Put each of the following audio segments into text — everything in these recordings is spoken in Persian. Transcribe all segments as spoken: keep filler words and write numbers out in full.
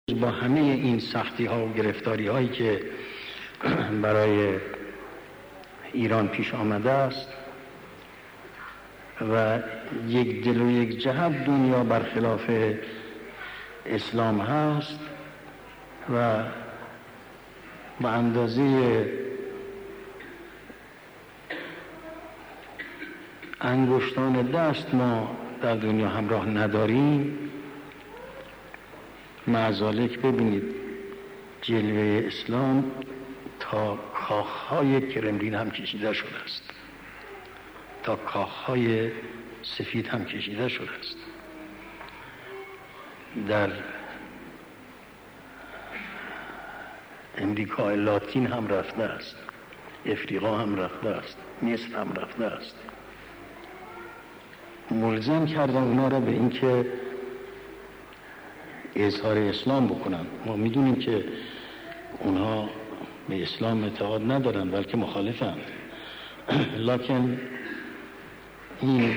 با همه این سختی ها و گرفتاری هایی که برای ایران پیش آمده است و یک دل و یک جهت دنیا برخلاف اسلام هست و به اندازه انگشتان دست ما در دنیا همراه نداریم. معذالک ببینید جلوه اسلام تا کاخهای کرملین هم کشیده شده است، تا کاخهای سفید هم کشیده شده است، در امریکای لاتین هم رفته است، افریقا هم رفته است، مصر هم رفته است. ملزم کردن اونا را به این که اظهار اسلام بکنن. ما میدونیم که اونها به اسلام اعتقاد ندارن بلکه مخالفند، لکن این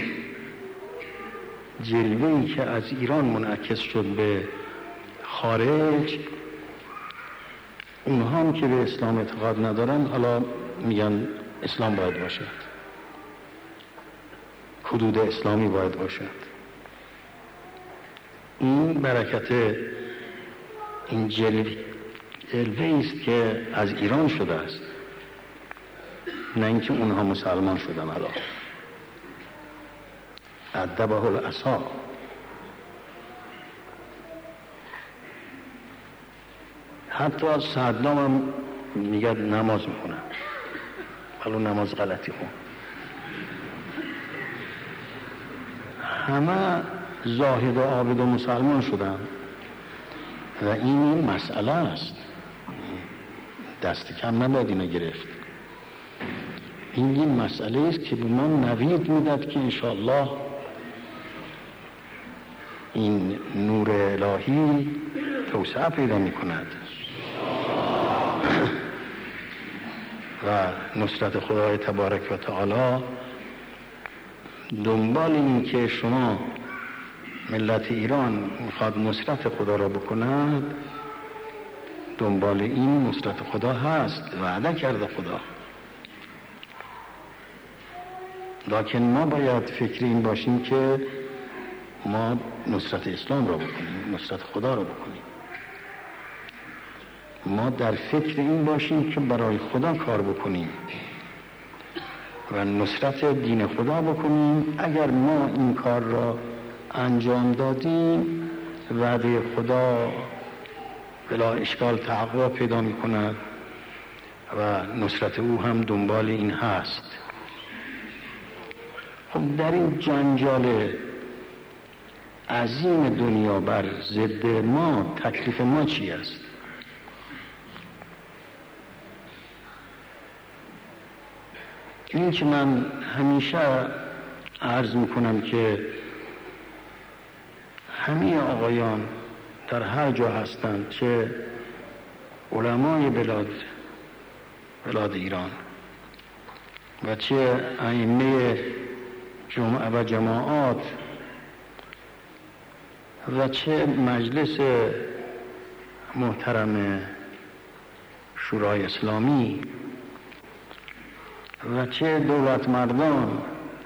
جلوه‌ای که از ایران منعکس شد به خارج، اونها هم که به اسلام اعتقاد ندارن حالا میگن اسلام باید باشد، حدود اسلامی باید باشد. این برکت این جلوه جلوه است که از ایران شده است، نه اینکه اونها مسلمان شدن. حالا ادبه العصا، حتی صدام هم میگه نماز میخونن ولی نماز غلطی خون. همه زاهد و عابد و مسلمان شدن و این این مسئله است، دست کم نباید اینو گرفت. این این مسئله است که به ما نوید میداد که انشاءالله این نور الهی توسعه پیدا میکند و نصرت خدای تبارک و تعالی دنبال این که شما ملت ایران میخواد نصرت خدا را بکند، دنبال این نصرت خدا هست، وعده کرده خدا. لکن ما باید فکر این باشیم که ما نصرت اسلام را بکنیم، نصرت خدا را بکنیم. ما در فکر این باشیم که برای خدا کار بکنیم و نصرت دین خدا بکنیم. اگر ما این کار را انجام دادیم، وعده خدا بلا اشکال تحقق پیدا می کند و نصرت او هم دنبال این هست. خب در این جنجال عظیم دنیا بر ضد ما تکلیف ما چی است؟ این که من همیشه عرض میکنم که همه آقایان در هر جا هستند، چه علمای بلاد بلاد ایران و چه ائمه جمعه و جماعات و چه مجلس محترم شورای اسلامی و چه دولت مردان،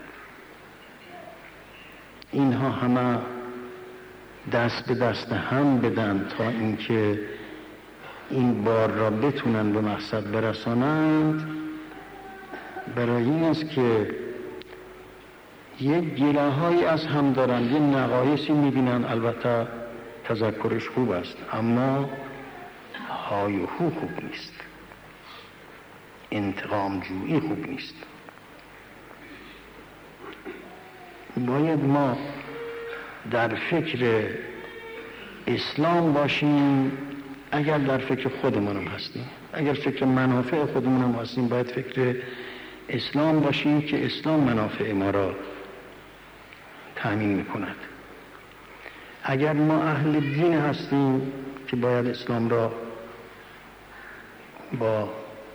اینها همه دست به دست هم بدن تا اینکه این بار را بتونن به مقصد برسانند. برای این است که یک گله هایی از هم دارن، یک نقایصی میبینن، البته تذکرش خوب است اما های و هو خوب نیست، انتقام جویی خوب نیست. باید ما در فکر اسلام باشیم. اگر در فکر خودمونم هستیم، اگر فکر منافع خودمونم هستیم، باید فکر اسلام باشیم که اسلام منافع ما را تأمین میکند. اگر ما اهل دین هستیم که باید اسلام را با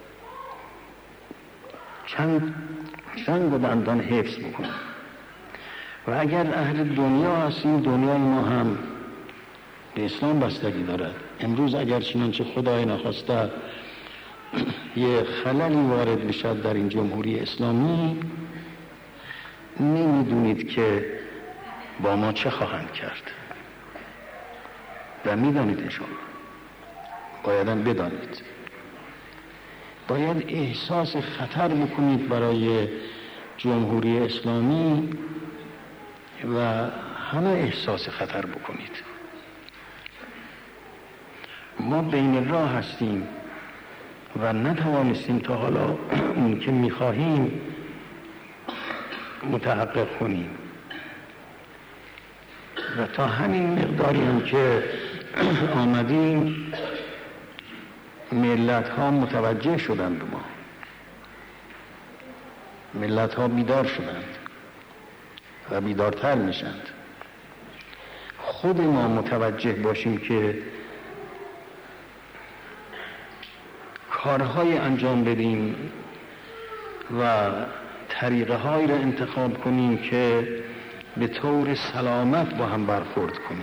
چند چند و دندان حفظ بکنیم و اگر اهل دنیا هستیم، دنیای ما هم به اسلام بستگی دارد. امروز اگر چنانچه خدای نخواسته یه خللی وارد بشد در این جمهوری اسلامی، نمیدونید که با ما چه خواهند کرد و میدانید ایشون بایدن بدانید، باید احساس خطر بکنید برای جمهوری اسلامی و همه احساس خطر بکنید. ما بین راه هستیم و نتوانستیم تا حالا اون که میخواهیم متحقق کنیم و تا همین مقداری هم که آمدیم ملت ها متوجه شدند به ما، ملت ها بیدار شدند و بیدارتر میشند. خود ما متوجه باشیم که کارهای انجام بدیم و طریقه هایی را انتخاب کنیم که به طور سلامت با هم برخورد کنیم.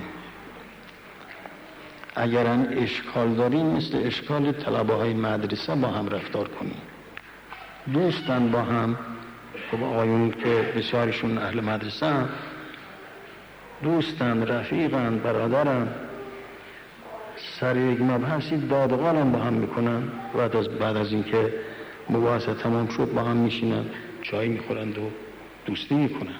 اگرن اشکال داریم مثل اشکال طلبه های مدرسه با هم رفتار کنیم. دوستن با هم، خب آقایون که بسیارشون اهل مدرسه هم دوستن، رفیقن، برادرن، سر یک مبحثی دادقال هم با هم میکنن، بعد از بعد از اینکه مباحثه تمام شد با هم میشینن چای میخورند و دوستی میکنند.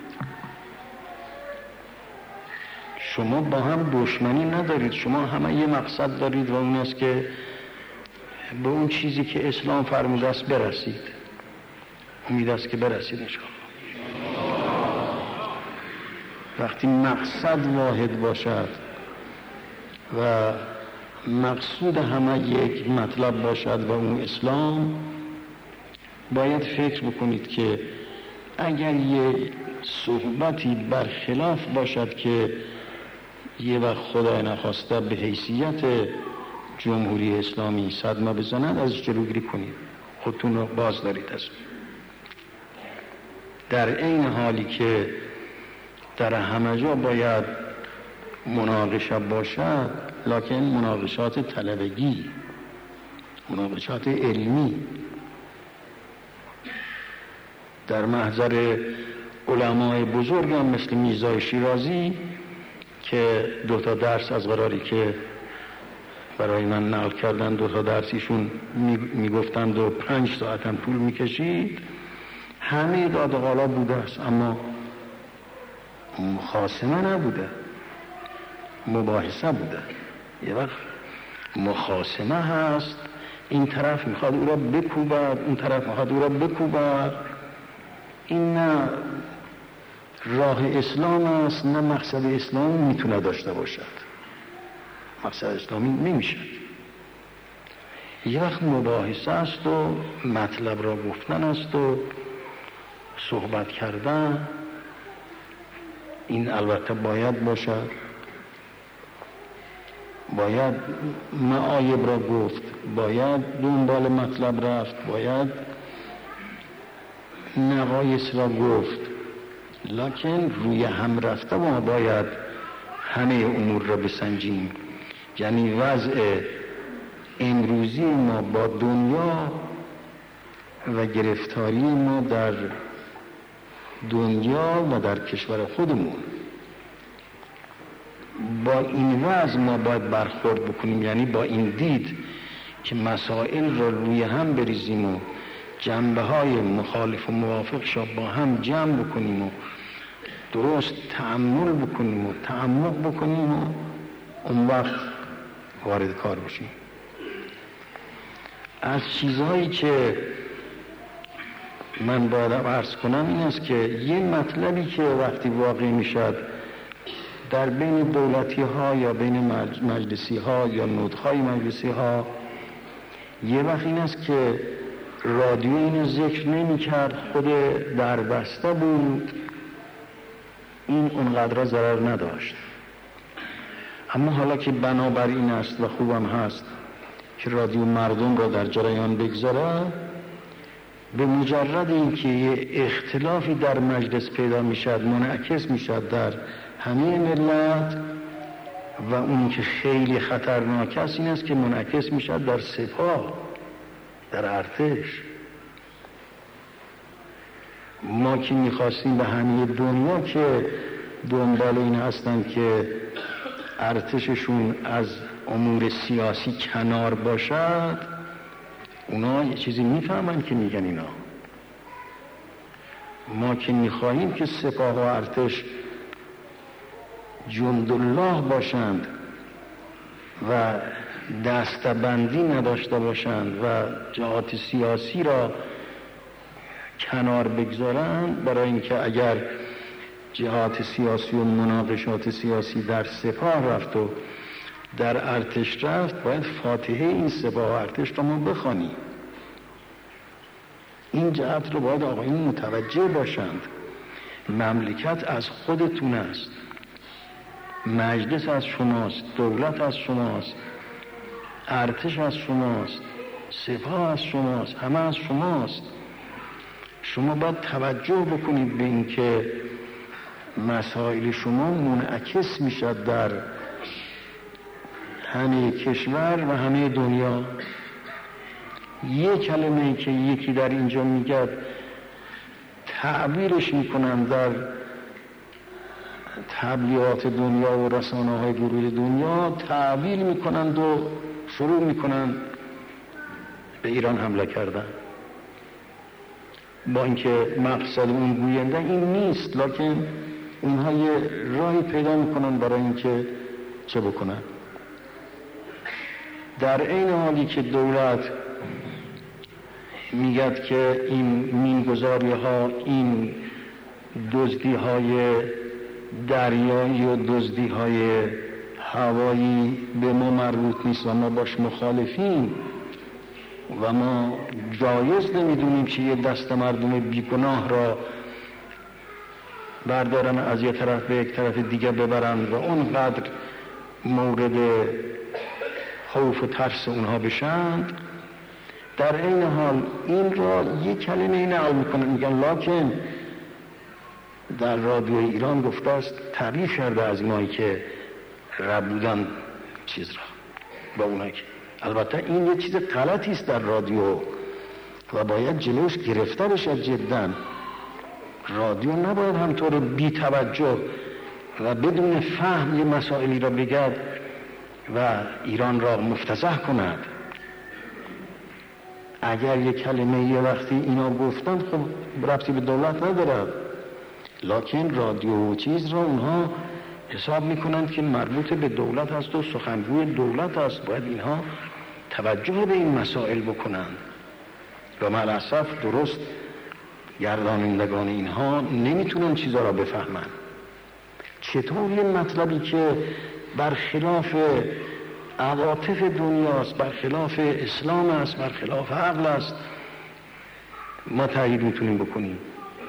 شما با هم دشمنی ندارید، شما همه یه مقصد دارید و اون است که به اون چیزی که اسلام فرموده است برسید. امید است که برسید انشاءالله. وقتی مقصد واحد باشد و مقصود همه یک مطلب باشد و اون اسلام، باید فکر بکنید که اگر یه صحبتی برخلاف باشد که یه وقت خدای نخواسته به حیثیت جمهوری اسلامی صدمه بزنند، ازش جلوگیری کنید، خودتون رو باز دارید از در این حالی که در همه جا باید مناقشه باشد، لکن مناقشات طلبگی، مناقشات علمی در محضر علمای بزرگ هم مثل میرزای شیرازی که دو تا درس از قراری که برای من نقل کردن دو تا درسیشون میگفتند و پنج ساعت هم طول میکشید، همه دادقالا بوده است اما مخاصمه نبوده، مباحثه بوده. یه وقت مخاصمه هست، این طرف میخواد او را بکوبد، اون طرف میخواد او را بکوبد. این نه راه اسلام است، نه مقصد اسلامی میتونه داشته باشد. مقصد اسلامی نمیشه. یه وقت مباحثه است و مطلب را گفتن است و صحبت کردن، این البته باید باشد، باید معایب را گفت، باید دنبال مطلب رفت، باید نقایص را گفت، لکن روی هم رفته ما باید همه امور را بسنجیم. یعنی وضع امروزی ما با دنیا و گرفتاری ما در دنیا و در کشور خودمون، با این وضع ما باید برخورد بکنیم. یعنی با این دید که مسائل را روی هم بریزیم و جنبه های مخالف و موافق شا با هم جمع بکنیم و درست تأمل بکنیم و تعمق بکنیم و اون وقت وارد کار بشیم. از چیزهایی که من باید عرض کنم این است که یه مطلبی که وقتی واقع میشد در بین دولتی ها یا بین مجلسی ها یا نودهای مجلسی ها، یه وقت این است که رادیو اینو ذکر نمی کرد، خود در بسته بود، این اونقدر ضرر نداشت. اما حالا که بنابر این است و خوبم هست که رادیو مردم را در جریان بگذاره، به مجرد اینکه یه اختلافی در مجلس پیدا میشد، منعکس میشد در همه ملت، و اون که خیلی خطرناک است این است که منعکس میشه در سپاه، در ارتش. ما که میخواستیم به همه دنیا که دنبال این هستن که ارتششون از امور سیاسی کنار باشد، اونا یه چیزی میفهمن که میگن اینا. ما که میخواهیم که سپاه و ارتش جندالله باشند و دستبندی نداشته باشند و جهات سیاسی را کنار بگذارند، برای اینکه اگر جهات سیاسی و مناقشات سیاسی در سپاه رفت و در ارتش رفت، باید فاتحه این سپاه و ارتش را ما بخوانیم. این جهت رو باید آقایون متوجه باشند. مملکت از خودتون است، مجلس از شماست، دولت از شماست، ارتش از شماست، سپاه از شماست، همه از شماست. شما باید توجه بکنید به این که مسائل شما منعکس میشد در همه کشور و همه دنیا. یک کلمه که یکی در اینجا میگه تعبیرش میکنن در تبلیغات دنیا و رسانه های گروه دنیا، تعبیر میکنند و شروع میکنند به ایران حمله کردن، با اینکه مقصد اون گوینده این نیست، لکن اونها یه راهی پیدا میکنن برای اینکه چه بکنن. در این حالی که دولت میگد که این مینگذاری ها، این دزدی های دریایی و دزدی های هوایی به ما مربوط نیست و ما باش مخالفیم و ما جایز نمیدونیم که یه دست مردم بیگناه را بردارن از یک طرف به یک طرف دیگه ببرن و اونقدر مورد خوف و ترس اونها بشند. در این حال این را یک کلمه نقل میکنن، میگن لکن در رادیو ایران گفته است، تعریف کرده از اینایی که رب بودن چیز را با اونایی که، البته این یه چیز غلطی است در رادیو و باید جلوش گرفته بشه جدا. رادیو نباید همطور بی توجه و بدون فهم یه مسائلی را بگد و ایران را مفتضح کند. اگر یک کلمه یه وقتی اینا گفتن خب ربطی به دولت نداره، لکن رادیو و چیز را اونها حساب میکنند که مربوط به دولت هست و سخنگوی دولت هست، باید اینها توجه به این مسائل بکنند و ملاسف درست گردانندگان اینها نمیتونن چیزا را بفهمن. چطور یه مطلبی که برخلاف عواطف دنیاست، برخلاف اسلام است، برخلاف عقل است، ما تایید میتونیم بکنیم؟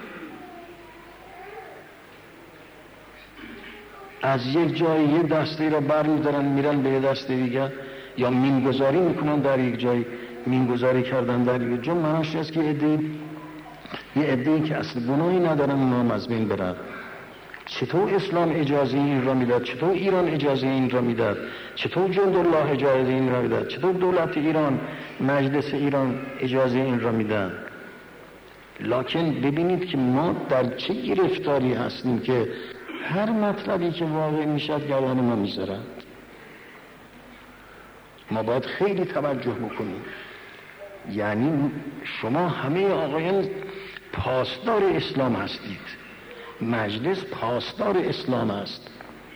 از یک جای یه دسته را برمیدارن میرن به یه دسته دیگه، یا مینگذاری میکنن در یک جای، مینگذاری کردن در یک جا معناش است که عده یه عده‌ای که اصل گناهی ندارن اونا از بین برن. چطور اسلام اجازه این را میداد؟ چطور ایران اجازه این را میداد؟ چطور جندالله اجازه این را میداد؟ چطور دولت ایران، مجلس ایران اجازه این را میدن؟ لکن ببینید که ما در چه گرفتاری هستیم که هر مطلبی که واقع میشد گردن ما میذارن. ما باید خیلی توجه بکنیم. یعنی شما همه آقایان پاسدار اسلام هستید، مجلس پاسدار اسلام است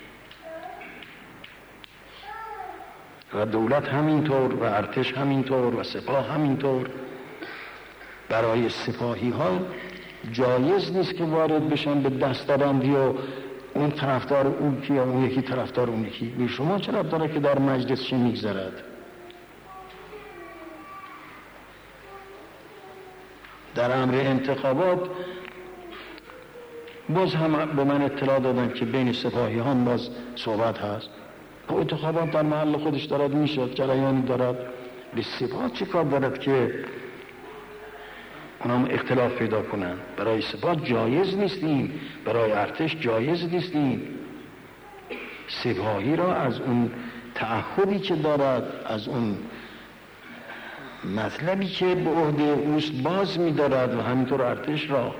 و دولت همینطور و ارتش همینطور و سپاه همینطور. برای سپاهی ها جایز نیست که وارد بشن به دستبندی و اون طرفدار اون کی یا اون یکی طرفدار اون یکی. به شما چرا داره که در مجلس چه میگذرد؟ در امر انتخابات باز هم به من اطلاع دادن که بین سپاهی ها باز صحبت هست. با انتخابات در محل خودش دارد میشد، جریانی دارد. به سپاه چی کار دارد که اونام اختلاف پیدا کنن؟ برای سپاه جایز نیستیم، برای ارتش جایز نیستیم. سپاهی را از اون تعهدی که دارد، از اون مطلبی که به عهده اوست باز می‌دارد و همینطور ارتش را.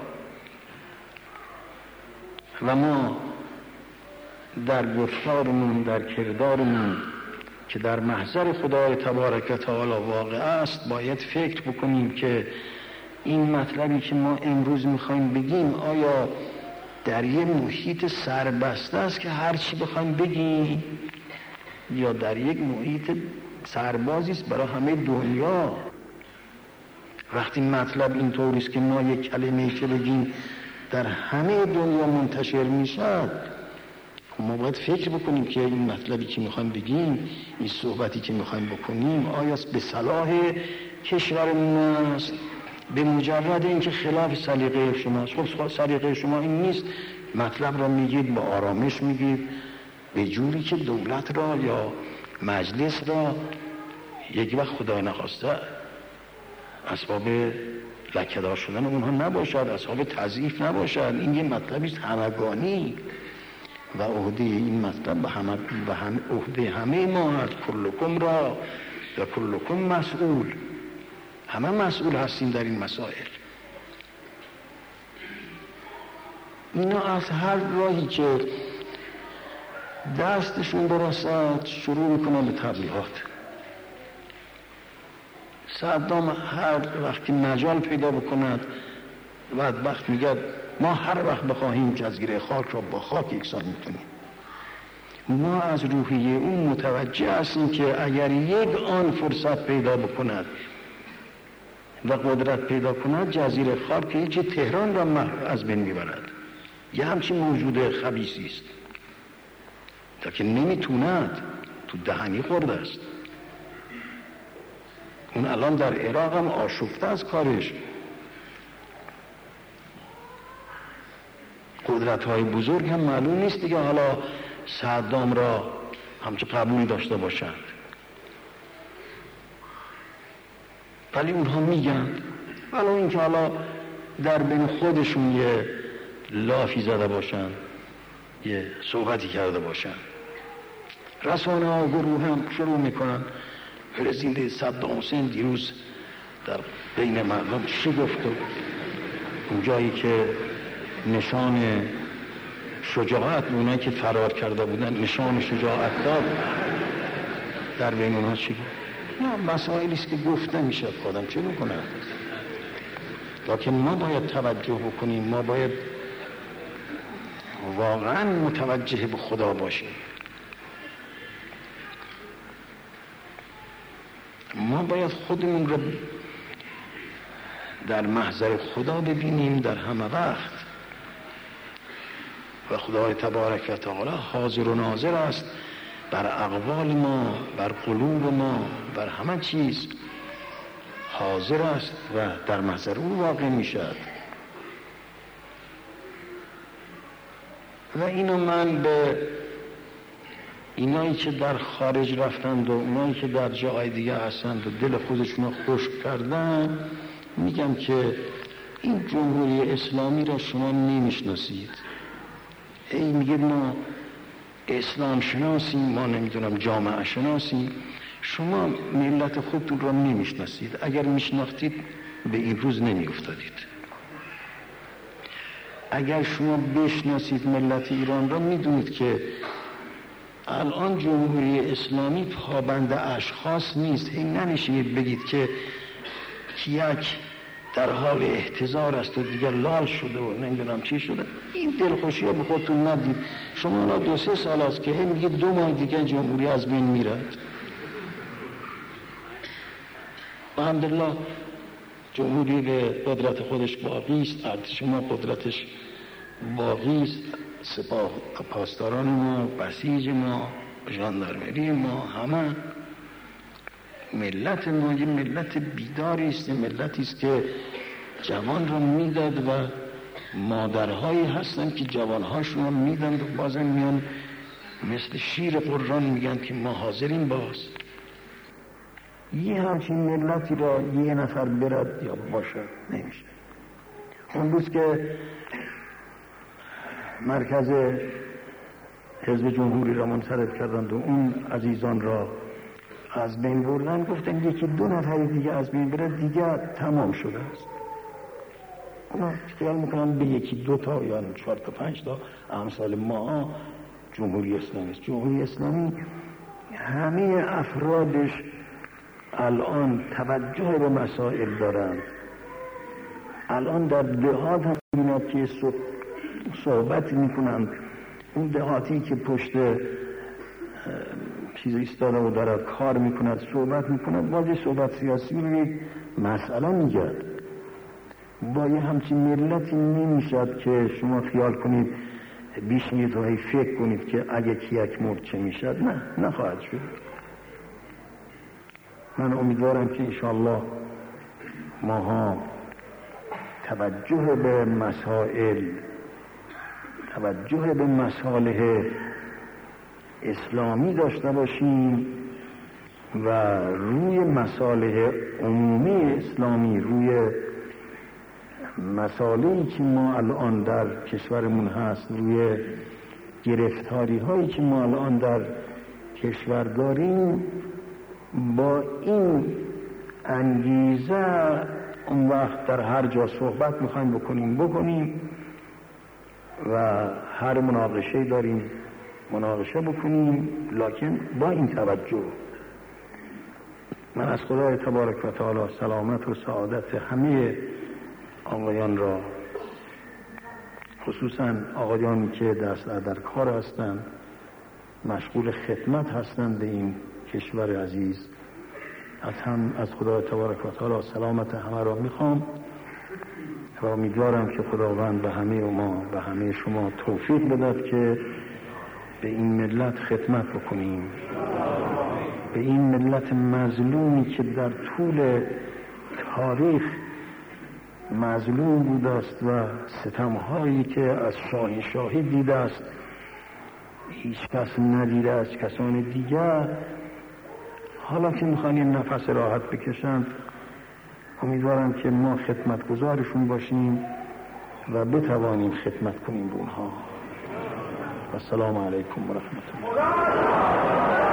و ما در گفتارمون، در کردارمون که در محضر خدای تبارک و تعالی واقع است، باید فکر بکنیم که این مطلبی که ما امروز میخوایم بگیم آیا در یه محیط سربسته است که هر چی بخوایم بگیم، یا در یک محیط سربازی است برای همه دنیا. وقتی مطلب اینطوری است که ما یک کلمه‌ای که بگیم در همه دنیا منتشر میشد، ما باید فکر بکنیم که این مطلبی که میخوایم بگیم، این صحبتی که میخوایم بکنیم آیا به صلاح کشورمون است؟ به مجرد اینکه خلاف سلیقه شماست. خب سلیقه شما این نیست، مطلب را میگید با آرامش میگید، به جوری که دولت را یا مجلس را یک وقت خدا نخواسته اسباب لکه‌دار شدن اونها نباشد، اسباب تضعیف نباشد. این یه مطلبی است همگانی و عهده این مطلب به همه به هم عهده همه ما هست. کلکم را و کلکم مسئول، همه مسئول هستیم در این مسائل. اینا از هر راهی که دستشون برسد شروع میکنن به تبلیغات. صدام هر وقت که مجال پیدا بکند بعد وقت میگه ما هر وقت بخواهیم جزیره خاک را با خاک یکسان میکنیم. ما از روحیه اون متوجه هستیم که اگر یک آن فرصت پیدا بکند و قدرت پیدا کند، جزیره خاک هیچ تهران را از بین میبرد. یه همچین موجود خبیثی است تا که نمیتوند، تو دهنی خورده است. اون الان در عراق هم آشفته از کارش. قدرت های بزرگ هم معلوم نیست دیگه حالا صدام را همچه قبول داشته باشند، ولی اونها میگن، ولی اینکه حالا در بین خودشون یه لافی زده باشن، یه صحبتی کرده باشن، رسانه ها گروه هم شروع میکنن رسیده صدام حسین دیروز در بین مردم چی گفت و اون جایی که نشان شجاعت اونایی که فرار کرده بودن نشان شجاعت داد، در بین اونها چی گفت؟ نه، مسائلی است که گفته میشه، آدم چه میکنه؟ لکن ما باید توجه بکنیم، ما باید واقعا متوجه به خدا باشیم. ما باید خودمون رو در محضر خدا ببینیم در همه وقت و خدای تبارک و تعالی حاضر و ناظر است بر اقوال ما، بر قلوب ما، بر همه چیز حاضر است و در محضر او واقع می شد. و اینو من به اینایی که در خارج رفتند و اونایی که در جای دیگه هستند و دل خودشون رو خشک کردن میگم که این جمهوری اسلامی را شما نمیشناسید. ای میگه ما اسلام شناسیم، ما نمیدونم جامعه شناسیم، شما ملت خودتون را نمیشناسید. اگر میشناختید به این روز نمیافتادید. اگر شما بشناسید ملت ایران را میدونید که الان جمهوری اسلامی پابند اشخاص نیست. این ننشینید بگید که کیک در حال احتضار است و دیگر لال شده و نمیدونم چی شده. این دلخوشی ها به خودتون ندید. شما الان دو سه سال است که هم میگید دو ماه دیگه جمهوری از بین میرد. الحمدلله جمهوری به قدرت خودش باقی است، ارتش ما قدرتش باقی است، سپاه پاسداران ما، بسیج ما، ژاندارمری ما، همه ملت ما یه ملت بیداری است، ملتی است که جوان را میداد و مادرهایی هستن که جوانهاشون را میدن و بازم میان مثل شیر قرآن میگن که ما حاضرین باز. یه همچین ملتی را یه نفر برد یا باشد نمیشه. اون روز که مرکز حزب جمهوری را منصرف کردند و اون عزیزان را از بین بردن، گفتن یکی دو نفر دیگه از بین بره دیگه تمام شده است. اونا خیال میکنن به یکی دو تا یا چهار تا پنج تا امثال ما جمهوری اسلامی است. جمهوری اسلامی همه افرادش الان توجه به مسائل دارند. الان در دهات هم میبینید که صحبت میکنند، اون دهاتی که پشت چیز ایستاده و داره کار میکند صحبت میکند، بازی صحبت سیاسی رو یک مسئله میگرد. با یه همچین ملتی نمیشد که شما خیال کنید بیش میرید و فکر کنید که اگه کیک مرد چه میشد. نه، نخواهد شد. من امیدوارم که انشاءالله ماها توجه به مسائل، توجه به مصالح اسلامی داشته باشیم و روی مصالح عمومی اسلامی، روی مسائلی که ما الان در کشورمون هست، روی گرفتاری هایی که ما الان در کشور داریم، با این انگیزه اون وقت در هر جا صحبت میخوایم بکنیم بکنیم و هر مناقشه داریم مناقشه بکنیم، لکن با این توجه. من از خدای تبارک و تعالی سلامت و سعادت همه آقایان را، خصوصا آقایانی که دست در کار هستند، مشغول خدمت هستند به این کشور عزیز، از هم از خدای تبارک و تعالی سلامت همه را میخوام و امیدوارم که خداوند به همه ما و همه شما توفیق بدهد که به این ملت خدمت بکنیم، به این ملت مظلومی که در طول تاریخ مظلوم بوده است و ستمهایی که از شاهنشاهی دیده است هیچ کس ندیده است کسان دیگر، حالا که میخوان این نفس راحت بکشند، امیدوارم که ما خدمتگزارشون باشیم و بتوانیم خدمت کنیم به اونها. و السلام علیکم و رحمت الله.